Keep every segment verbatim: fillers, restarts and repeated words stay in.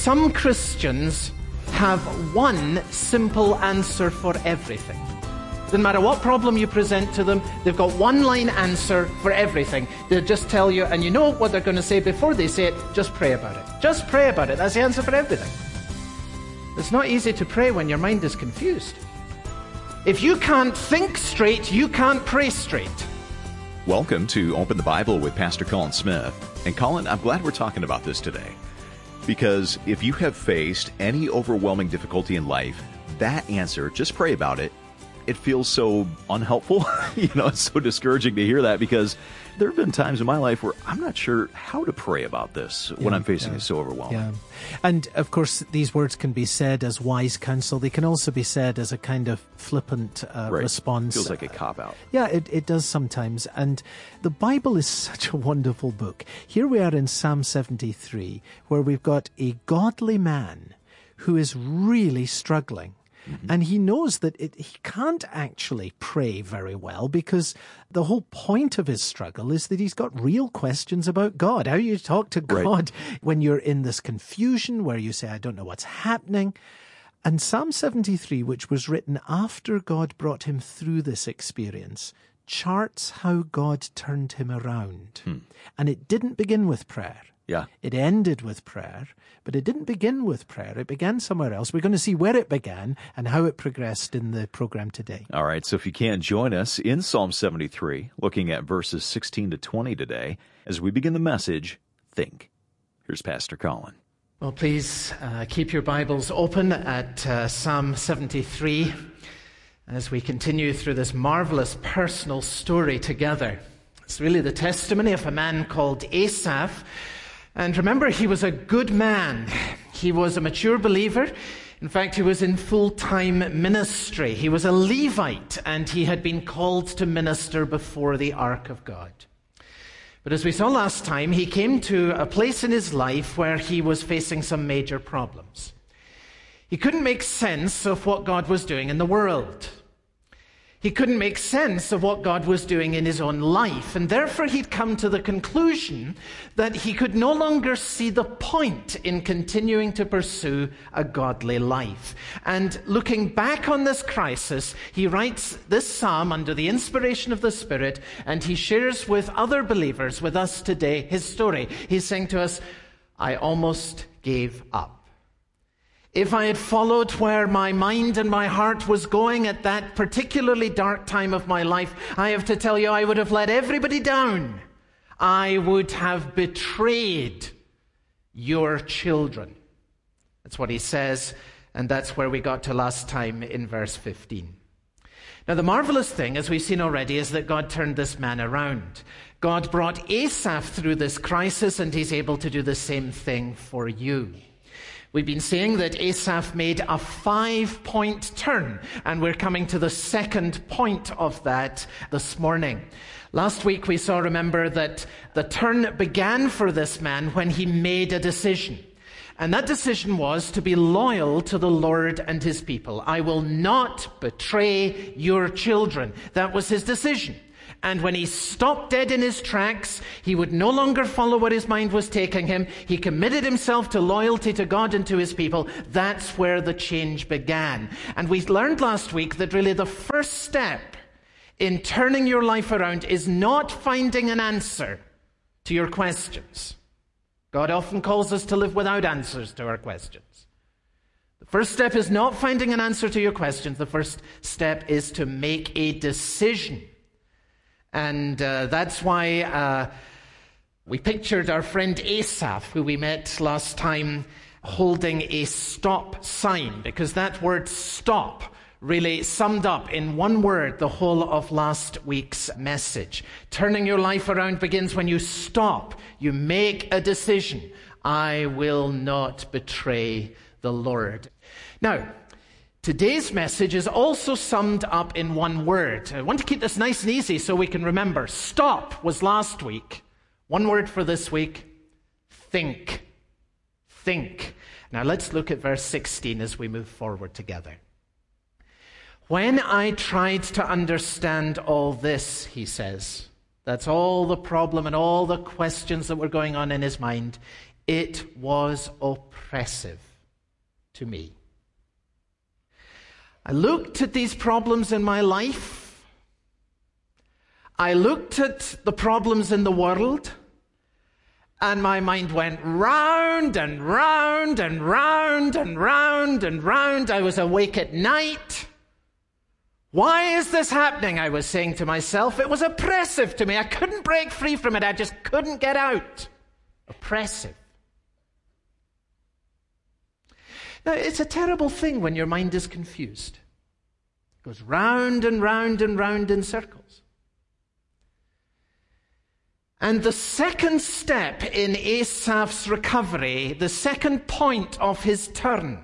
some Christians have one simple answer for everything. Doesn't matter what problem you present to them, they've got one-line answer for everything. They'll just tell you, and you know what they're going to say before they say it, just pray about it. Just pray about it. That's the answer for everything. It's not easy to pray when your mind is confused. If you can't think straight, you can't pray straight. Welcome to Open the Bible with Pastor Colin Smith. And Colin, I'm glad we're talking about this today. Because if you have faced any overwhelming difficulty in life, that answer, just pray about it, it feels so unhelpful. You know, it's so discouraging to hear that, because there have been times in my life where I'm not sure how to pray about this when yeah, I'm facing yeah, it so overwhelming. Yeah. And of course, these words can be said as wise counsel. They can also be said as a kind of flippant uh, right. response. Feels like a cop-out. Yeah, it, it does sometimes. And the Bible is such a wonderful book. Here we are in Psalm seventy-three, where we've got a godly man who is really struggling. Mm-hmm. And he knows that it, he can't actually pray very well, because the whole point of his struggle is that he's got real questions about God. How you talk to God right. when you're in this confusion where you say, I don't know what's happening. And Psalm seventy-three, which was written after God brought him through this experience, charts how God turned him around. Hmm. And it didn't begin with prayer. Yeah. It ended with prayer, but it didn't begin with prayer. It began somewhere else. We're going to see where it began and how it progressed in the program today. All right, so if you can, join us in Psalm seventy-three, looking at verses sixteen to twenty today, as we begin the message, Think. Here's Pastor Colin. Well, please uh, keep your Bibles open at uh, Psalm seventy-three as we continue through this marvelous personal story together. It's really the testimony of a man called Asaph. And remember, he was a good man. He was a mature believer. In fact, he was in full-time ministry. He was a Levite, and he had been called to minister before the Ark of God. But as we saw last time, he came to a place in his life where he was facing some major problems. He couldn't make sense of what God was doing in the world. He couldn't make sense of what God was doing in his own life, and therefore he'd come to the conclusion that he could no longer see the point in continuing to pursue a godly life. And looking back on this crisis, he writes this psalm under the inspiration of the Spirit, and he shares with other believers, with us today, his story. He's saying to us, I almost gave up. If I had followed where my mind and my heart was going at that particularly dark time of my life, I have to tell you, I would have let everybody down. I would have betrayed your children. That's what he says, and that's where we got to last time in verse fifteen. Now, the marvelous thing, as we've seen already, is that God turned this man around. God brought Asaph through this crisis, and he's able to do the same thing for you. We've been saying that Asaph made a five-point turn, and we're coming to the second point of that this morning. Last week we saw, remember, that the turn began for this man when he made a decision. And that decision was to be loyal to the Lord and his people. I will not betray your children. That was his decision. And when he stopped dead in his tracks, he would no longer follow where his mind was taking him. He committed himself to loyalty to God and to his people. That's where the change began. And we learned last week that really the first step in turning your life around is not finding an answer to your questions. God often calls us to live without answers to our questions. The first step is not finding an answer to your questions. The first step is to make a decision. And uh, that's why uh, we pictured our friend Asaph, who we met last time, holding a stop sign, because that word stop really summed up in one word the whole of last week's message. Turning your life around begins when you stop. You make a decision. I will not betray the Lord. Now, today's message is also summed up in one word. I want to keep this nice and easy so we can remember. Stop was last week. One word for this week. Think. Think. Now let's look at verse sixteen as we move forward together. When I tried to understand all this, he says, that's all the problem and all the questions that were going on in his mind. It was oppressive to me. I looked at these problems in my life. I looked at the problems in the world, and my mind went round and round and round and round and round. I was awake at night. Why is this happening? I was saying to myself. It was oppressive to me. I couldn't break free from it. I just couldn't get out. Oppressive. Now, it's a terrible thing when your mind is confused. It goes round and round and round in circles. And the second step in Asaph's recovery, the second point of his turn,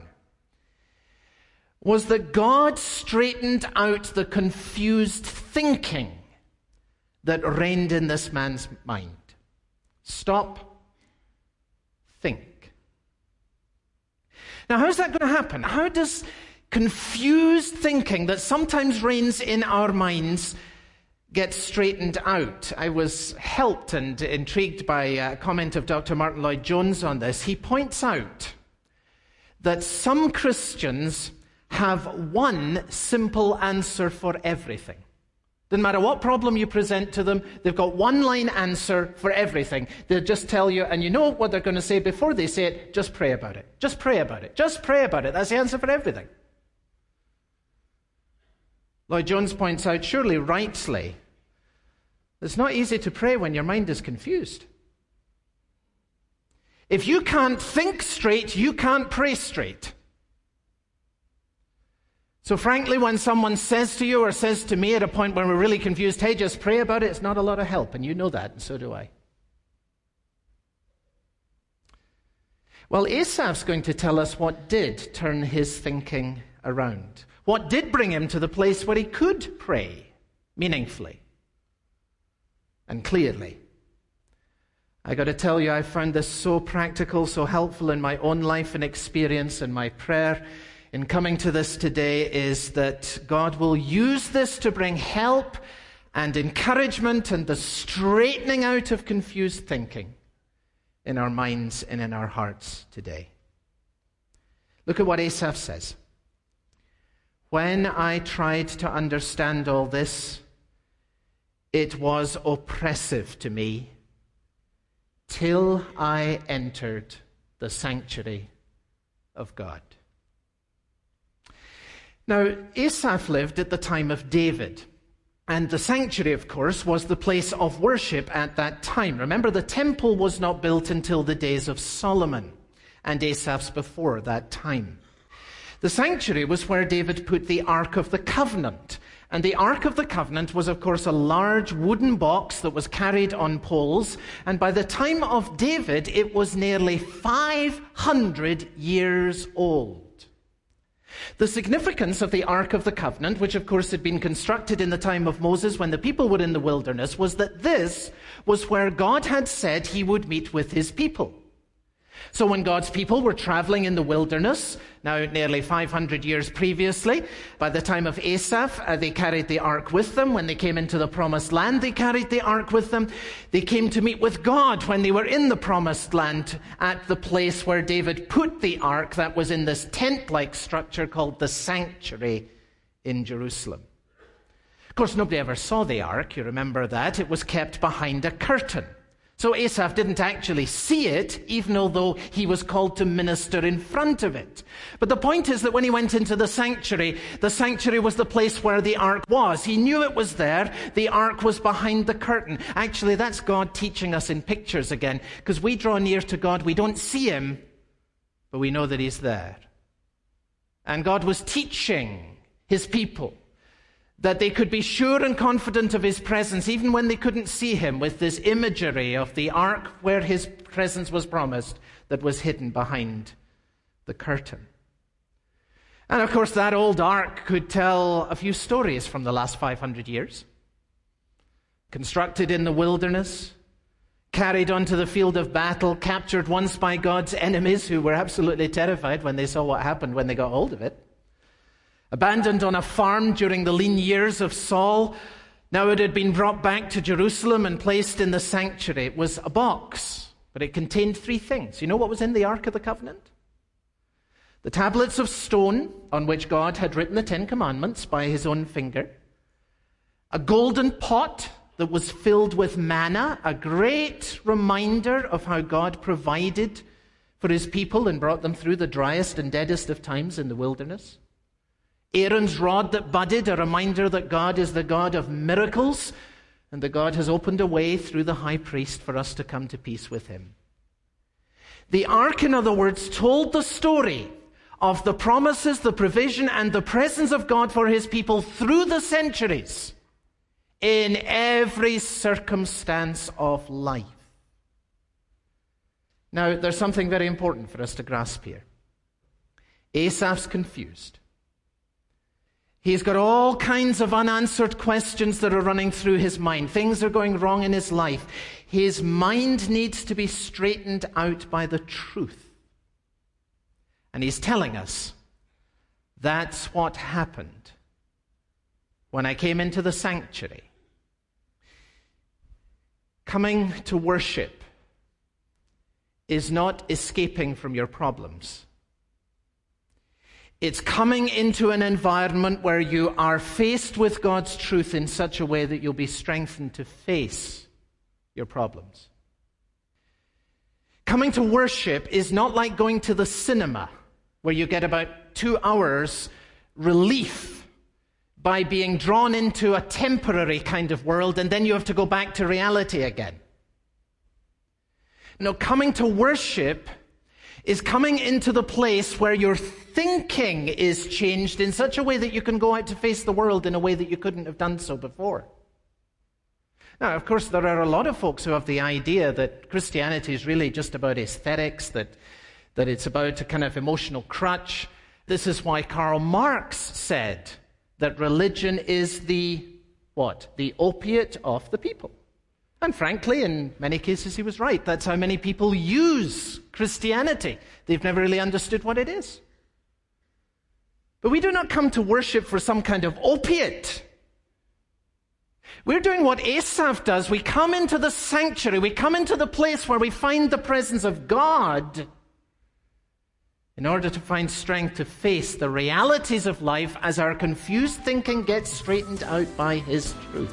was that God straightened out the confused thinking that reigned in this man's mind. Stop, think. Now, how's that going to happen? How does confused thinking that sometimes reigns in our minds get straightened out? I was helped and intrigued by a comment of Doctor Martin Lloyd-Jones on this. He points out that some Christians have one simple answer for everything. Doesn't matter what problem you present to them, they've got one line answer for everything. They'll just tell you, and you know what they're going to say before they say it, just pray about it. Just pray about it. Just pray about it. That's the answer for everything. Lloyd-Jones points out, surely rightly, it's not easy to pray when your mind is confused. If you can't think straight, you can't pray straight. So frankly, when someone says to you or says to me at a point when we're really confused, hey, just pray about it, it's not a lot of help, and you know that, and so do I. Well, Asaph's going to tell us what did turn his thinking around. What did bring him to the place where he could pray meaningfully and clearly. I got to tell you, I found this so practical, so helpful in my own life and experience, and my prayer in coming to this today is that God will use this to bring help and encouragement and the straightening out of confused thinking in our minds and in our hearts today. Look at what Asaph says. When I tried to understand all this, it was oppressive to me till I entered the sanctuary of God. Now, Asaph lived at the time of David, and the sanctuary, of course, was the place of worship at that time. Remember, the temple was not built until the days of Solomon, and Asaph's before that time. The sanctuary was where David put the Ark of the Covenant, and the Ark of the Covenant was, of course, a large wooden box that was carried on poles, and by the time of David, it was nearly five hundred years old. The significance of the Ark of the Covenant, which of course had been constructed in the time of Moses when the people were in the wilderness, was that this was where God had said he would meet with his people. So when God's people were traveling in the wilderness, now nearly five hundred years previously, by the time of Asaph, uh, they carried the ark with them. When they came into the promised land, they carried the ark with them. They came to meet with God when they were in the promised land at the place where David put the ark that was in this tent-like structure called the sanctuary in Jerusalem. Of course, nobody ever saw the ark. You remember that. It was kept behind a curtain. So Asaph didn't actually see it, even although he was called to minister in front of it. But the point is that when he went into the sanctuary, the sanctuary was the place where the ark was. He knew it was there. The ark was behind the curtain. Actually, that's God teaching us in pictures again, because we draw near to God. We don't see him, but we know that he's there. And God was teaching his people that they could be sure and confident of his presence, even when they couldn't see him, with this imagery of the ark where his presence was promised that was hidden behind the curtain. And of course, that old ark could tell a few stories from the last five hundred years. Constructed in the wilderness, carried onto the field of battle, captured once by God's enemies who were absolutely terrified when they saw what happened when they got hold of it. Abandoned on a farm during the lean years of Saul, now it had been brought back to Jerusalem and placed in the sanctuary. It was a box but it contained three things. You know what was in the Ark of the Covenant? The tablets of stone on which God had written the Ten Commandments by his own finger, a golden pot that was filled with manna, a great reminder of how God provided for his people and brought them through the driest and deadest of times in the wilderness. Aaron's rod that budded, a reminder that God is the God of miracles and that God has opened a way through the high priest for us to come to peace with him. The ark, in other words, told the story of the promises, the provision, and the presence of God for his people through the centuries in every circumstance of life. Now, there's something very important for us to grasp here. Asaph's confused. He's got all kinds of unanswered questions that are running through his mind. Things are going wrong in his life. His mind needs to be straightened out by the truth. And he's telling us, that's what happened when I came into the sanctuary. Coming to worship is not escaping from your problems. It's coming into an environment where you are faced with God's truth in such a way that you'll be strengthened to face your problems. Coming to worship is not like going to the cinema, where you get about two hours relief by being drawn into a temporary kind of world, and then you have to go back to reality again. No, coming to worship is coming into the place where your thinking is changed in such a way that you can go out to face the world in a way that you couldn't have done so before. Now, of course, there are a lot of folks who have the idea that Christianity is really just about aesthetics, that, that it's about a kind of emotional crutch. This is why Karl Marx said that religion is the, what? The opiate of the people. And frankly, in many cases, he was right. That's how many people use Christianity. They've never really understood what it is. But we do not come to worship for some kind of opiate. We're doing what Asaph does. We come into the sanctuary. We come into the place where we find the presence of God in order to find strength to face the realities of life as our confused thinking gets straightened out by his truth.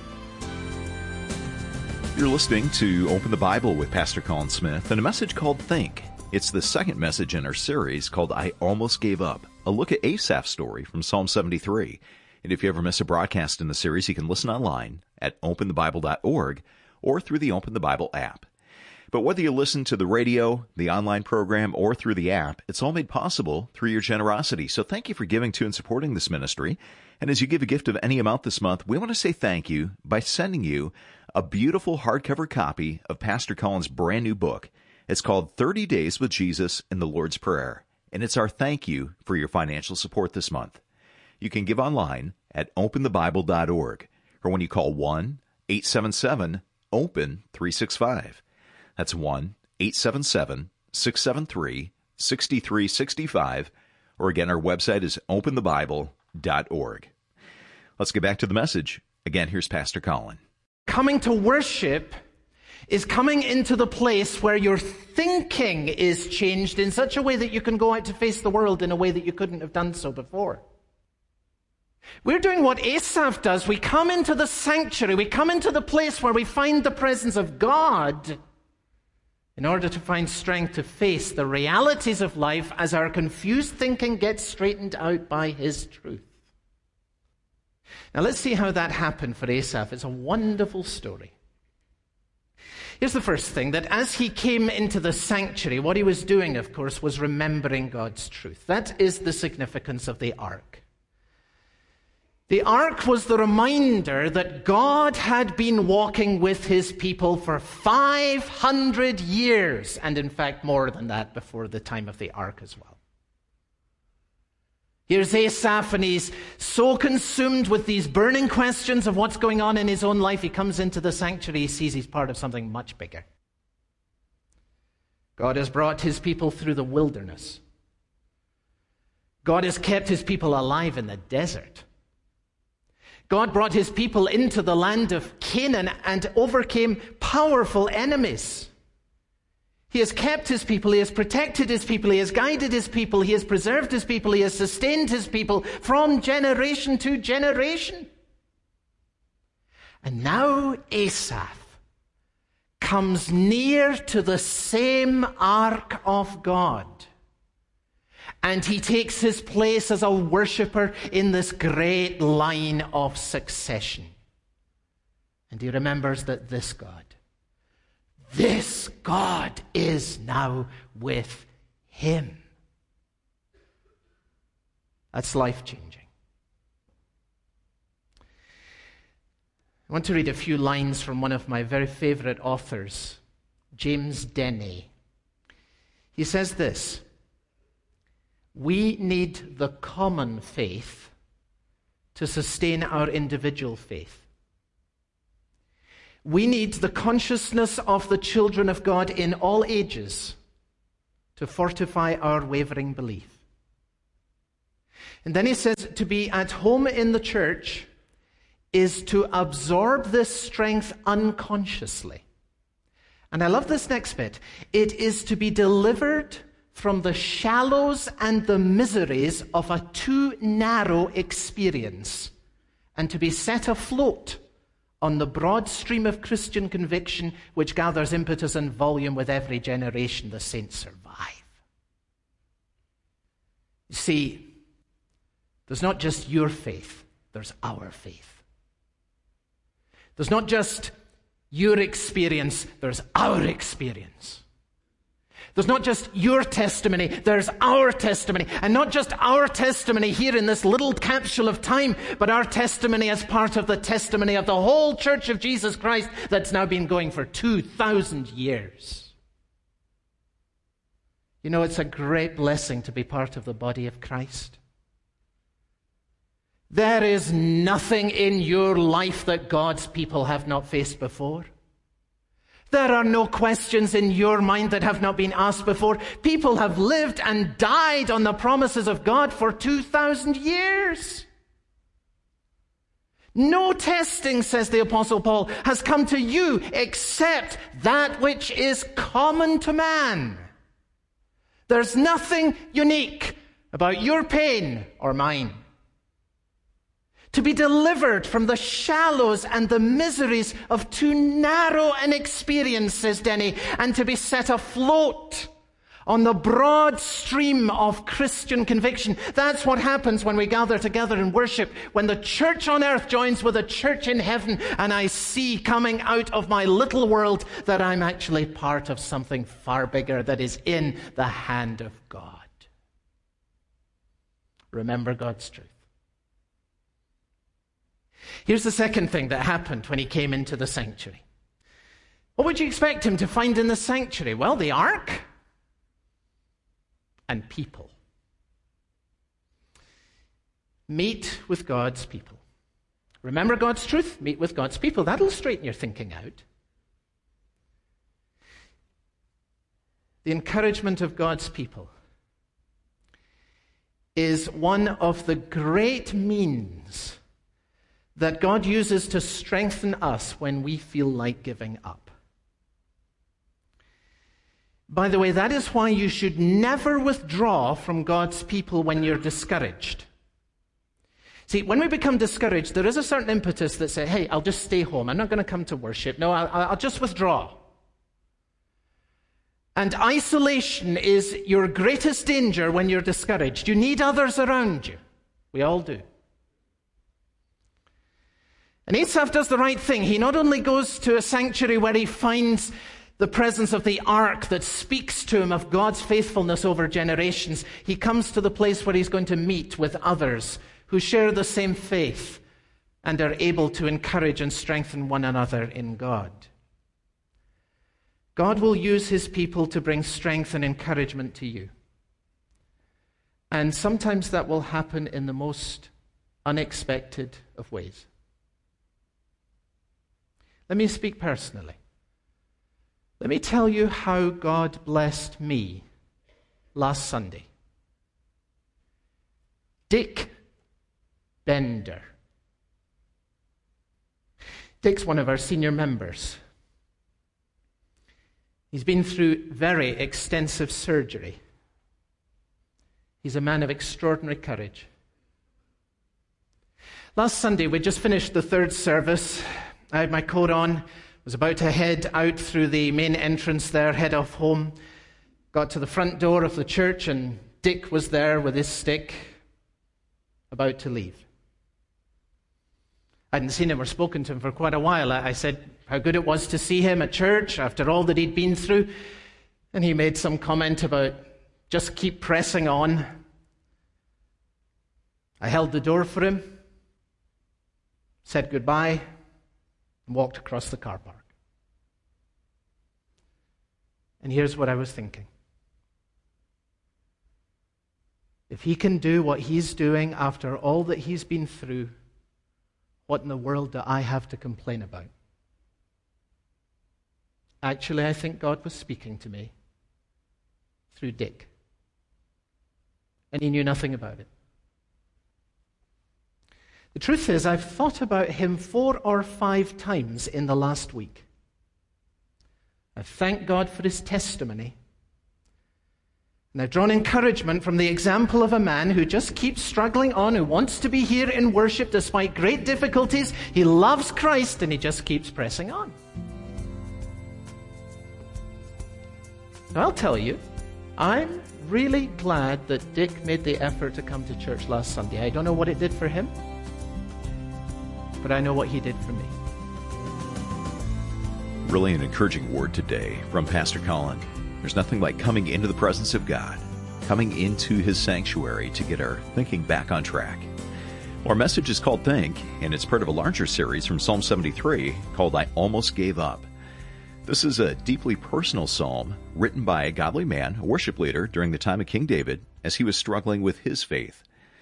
You're listening to Open the Bible with Pastor Colin Smith and a message called Think. It's the second message in our series called I Almost Gave Up, a look at Asaph's story from Psalm seventy-three. And if you ever miss a broadcast in the series, you can listen online at open the bible dot org or through the Open the Bible app. But whether you listen to the radio, the online program, or through the app, it's all made possible through your generosity. So thank you for giving to and supporting this ministry. And as you give a gift of any amount this month, we want to say thank you by sending you a beautiful hardcover copy of Pastor Colin's brand new book. It's called thirty days with Jesus in the Lord's Prayer, and it's our thank you for your financial support this month. You can give online at open the bible dot org or when you call one eight seven seven open three six five. That's one eight seven seven six seven three six three six five, or again, our website is open the bible dot org. Let's get back to the message. Again, here's Pastor Colin. Coming to worship is coming into the place where your thinking is changed in such a way that you can go out to face the world in a way that you couldn't have done so before. We're doing what Asaph does. We come into the sanctuary. We come into the place where we find the presence of God in order to find strength to face the realities of life as our confused thinking gets straightened out by his truth. Now let's see how that happened for Asaph. It's a wonderful story. Here's the first thing, that as he came into the sanctuary, what he was doing, of course, was remembering God's truth. That is the significance of the ark. The ark was the reminder that God had been walking with his people for five hundred years, and in fact more than that before the time of the ark as well. Here's Asaph, and he's so consumed with these burning questions of what's going on in his own life, he comes into the sanctuary, he sees he's part of something much bigger. God has brought his people through the wilderness. God has kept his people alive in the desert. God brought his people into the land of Canaan and overcame powerful enemies. He has kept his people, he has protected his people, he has guided his people, he has preserved his people, he has sustained his people from generation to generation. And now Asaph comes near to the same ark of God. And he takes his place as a worshipper in this great line of succession. And he remembers that this God, this God is now with him. That's life-changing. I want to read a few lines from one of my very favorite authors, James Denney. He says this: we need the common faith to sustain our individual faith. We need the consciousness of the children of God in all ages to fortify our wavering belief. And then he says, to be at home in the church is to absorb this strength unconsciously. And I love this next bit. It is to be delivered from the shallows and the miseries of a too narrow experience, and to be set afloat on the broad stream of Christian conviction which gathers impetus and volume with every generation the saints survive. You see, there's not just your faith, there's our faith. There's not just your experience, there's our experience. There's not just your testimony, there's our testimony. And not just our testimony here in this little capsule of time, but our testimony as part of the testimony of the whole Church of Jesus Christ that's now been going for two thousand years. You know, it's a great blessing to be part of the body of Christ. There is nothing in your life that God's people have not faced before. There are no questions in your mind that have not been asked before. People have lived and died on the promises of God for two thousand years. No testing, says the Apostle Paul, has come to you except that which is common to man. There's nothing unique about your pain or mine. To be delivered from the shallows and the miseries of too narrow an experience, says Denney, and to be set afloat on the broad stream of Christian conviction. That's what happens when we gather together in worship, when the church on earth joins with the church in heaven, and I see coming out of my little world that I'm actually part of something far bigger that is in the hand of God. Remember God's truth. Here's the second thing that happened when he came into the sanctuary. What would you expect him to find in the sanctuary? Well, the ark and people. Meet with God's people. Remember God's truth? Meet with God's people. That'll straighten your thinking out. The encouragement of God's people is one of the great means that God uses to strengthen us when we feel like giving up. By the way, that is why you should never withdraw from God's people when you're discouraged. See, when we become discouraged, there is a certain impetus that says, hey, I'll just stay home. I'm not going to come to worship. No, I'll, I'll just withdraw. And isolation is your greatest danger when you're discouraged. You need others around you. We all do. And Asaph does the right thing. He not only goes to a sanctuary where he finds the presence of the ark that speaks to him of God's faithfulness over generations, he comes to the place where he's going to meet with others who share the same faith and are able to encourage and strengthen one another in God. God will use his people to bring strength and encouragement to you. And sometimes that will happen in the most unexpected of ways. Let me speak personally. Let me tell you how God blessed me last Sunday. Dick Bender. Dick's one of our senior members. He's been through very extensive surgery. He's a man of extraordinary courage. Last Sunday, we just finished the third service. I had my coat on, was about to head out through the main entrance there, head off home. Got to the front door of the church, and Dick was there with his stick, about to leave. I hadn't seen him or spoken to him for quite a while. I said how good it was to see him at church after all that he'd been through. And he made some comment about just keep pressing on. I held the door for him, said goodbye, and walked across the car park. And here's what I was thinking. If he can do what he's doing after all that he's been through, what in the world do I have to complain about? Actually, I think God was speaking to me through Dick. And he knew nothing about it. The truth is, I've thought about him four or five times in the last week. I've thanked God for his testimony. And I've drawn encouragement from the example of a man who just keeps struggling on, who wants to be here in worship despite great difficulties. He loves Christ and he just keeps pressing on. So I'll tell you, I'm really glad that Dick made the effort to come to church last Sunday. I don't know what it did for him, but I know what he did for me. Really an encouraging word today from Pastor Colin. There's nothing like coming into the presence of God, coming into his sanctuary to get our thinking back on track. Our message is called Think, and it's part of a larger series from Psalm seventy-three called I Almost Gave Up. This is a deeply personal psalm written by a godly man, a worship leader during the time of King David as he was struggling with his faith.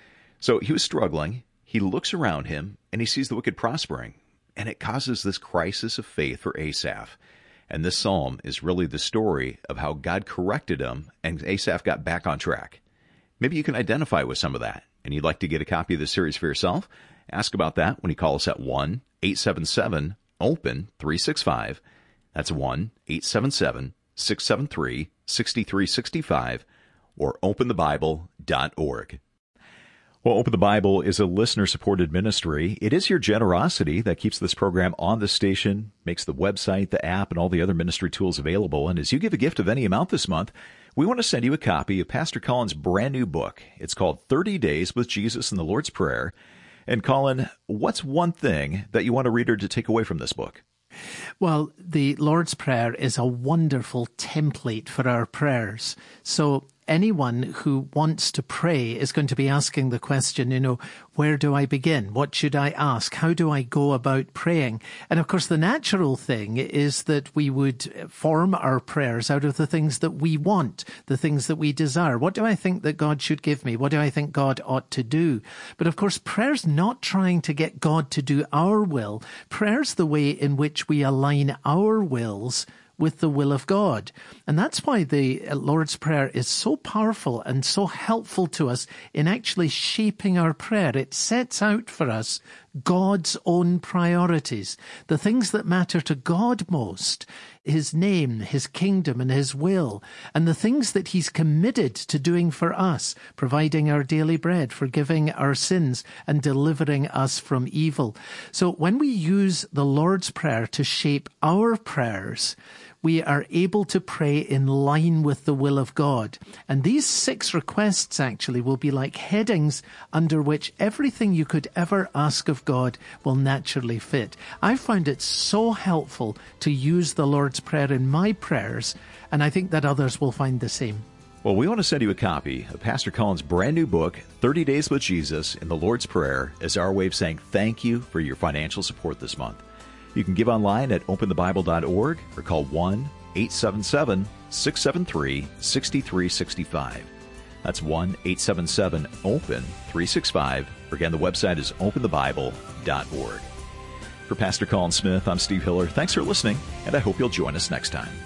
So he was struggling, he looks around him, and he sees the wicked prospering, and it causes this crisis of faith for Asaph. And this psalm is really the story of how God corrected him and Asaph got back on track. Maybe you can identify with some of that, and you'd like to get a copy of this series for yourself. Ask about that when you call us at one eight seven seven open three six five. That's one eight seven seven six seven three six three six five or open the bible dot org. Well, Open the Bible is a listener-supported ministry. It is your generosity that keeps this program on the station, makes the website, the app, and all the other ministry tools available. And as you give a gift of any amount this month, we want to send you a copy of Pastor Colin's brand new book. It's called thirty days with Jesus in the Lord's Prayer. And Colin, what's one thing that you want a reader to take away from this book? Well, the Lord's Prayer is a wonderful template for our prayers. So anyone who wants to pray is going to be asking the question, you know, where do I begin? What should I ask? How do I go about praying? And of course, the natural thing is that we would form our prayers out of the things that we want, the things that we desire. What do I think that God should give me? What do I think God ought to do? But of course, prayer's not trying to get God to do our will. Prayer's the way in which we align our wills with the will of God. And that's why the Lord's Prayer is so powerful and so helpful to us in actually shaping our prayer. It sets out for us God's own priorities, the things that matter to God most, his name, his kingdom, and his will, and the things that he's committed to doing for us, providing our daily bread, forgiving our sins, and delivering us from evil. So when we use the Lord's Prayer to shape our prayers, we are able to pray in line with the will of God. And these six requests actually will be like headings under which everything you could ever ask of God will naturally fit. I found it so helpful to use the Lord's Prayer in my prayers, and I think that others will find the same. Well, we want to send you a copy of Pastor Colin's brand new book, thirty days with Jesus in the Lord's Prayer, as our way of saying thank you for your financial support this month. You can give online at open the bible dot org or call one eight seven seven six seven three six three six five. That's one eight seven seven open three six five. Or again, the website is open the bible dot org. For Pastor Colin Smith, I'm Steve Hiller. Thanks for listening, and I hope you'll join us next time.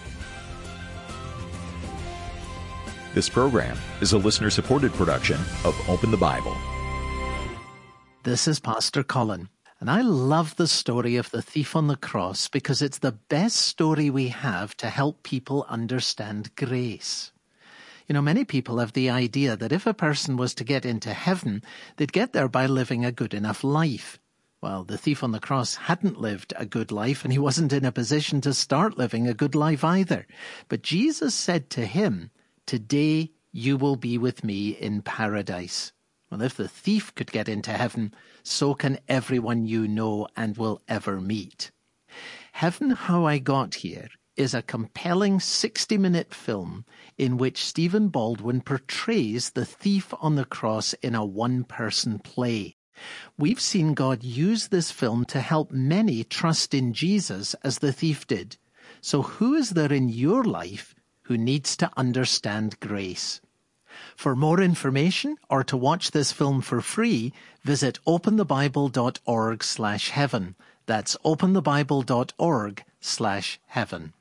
This program is a listener-supported production of Open the Bible. This is Pastor Colin. And I love the story of the thief on the cross because it's the best story we have to help people understand grace. You know, many people have the idea that if a person was to get into heaven, they'd get there by living a good enough life. Well, the thief on the cross hadn't lived a good life, and he wasn't in a position to start living a good life either. But Jesus said to him, "Today you will be with me in paradise." Well, if the thief could get into heaven, so can everyone you know and will ever meet. Heaven, How I Got Here is a compelling sixty-minute film in which Stephen Baldwin portrays the thief on the cross in a one-person play. We've seen God use this film to help many trust in Jesus as the thief did. So who is there in your life who needs to understand grace? For more information or to watch this film for free, visit openthebible.org slash heaven. That's openthebible.org slash heaven.